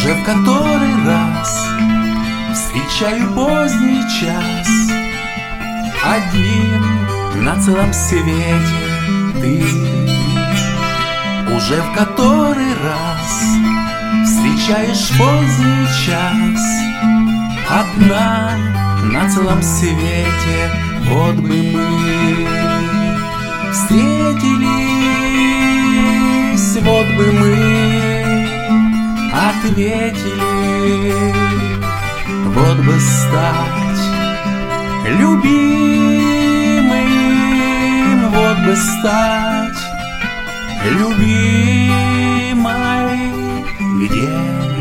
Уже в который раз встречаю поздний час. Один на целом свете ты. Уже в который раз встречаешь поздний час. Одна на целом свете. Вот бы мы встретились, вот бы мы ответили, вот бы стать любимым, вот бы стать любимой. Где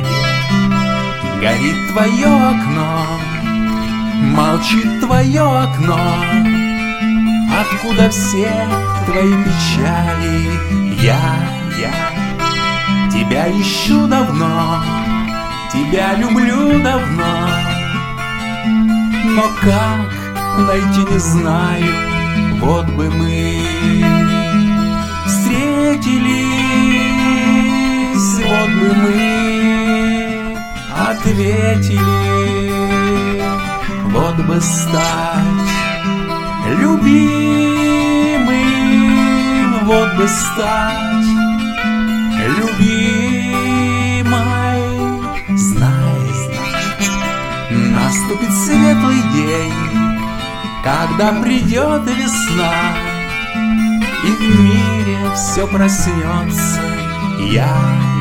горит твое окно, молчит твое окно, откуда все твои печали? Я тебя ищу давно, тебя люблю давно, но как найти не знаю. Вот бы мы встретились, вот бы мы ответили, вот бы стать любимым, вот бы стать любимой. Знай, наступит светлый день, когда придет весна, и в мире все проснется. Я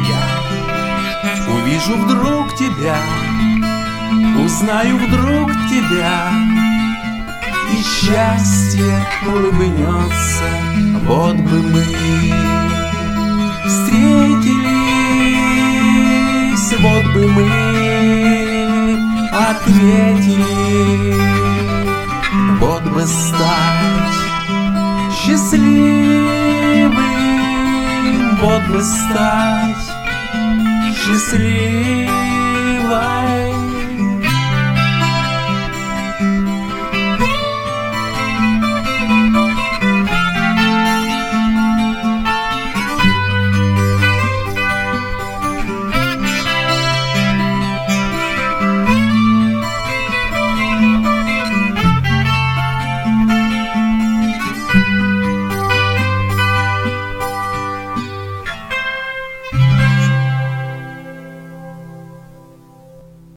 увижу вдруг тебя, узнаю вдруг тебя, и счастье улыбнется. Вот бы мы встретились, вот бы мы ответили, вот бы стать счастливым, вот бы стать счастливым.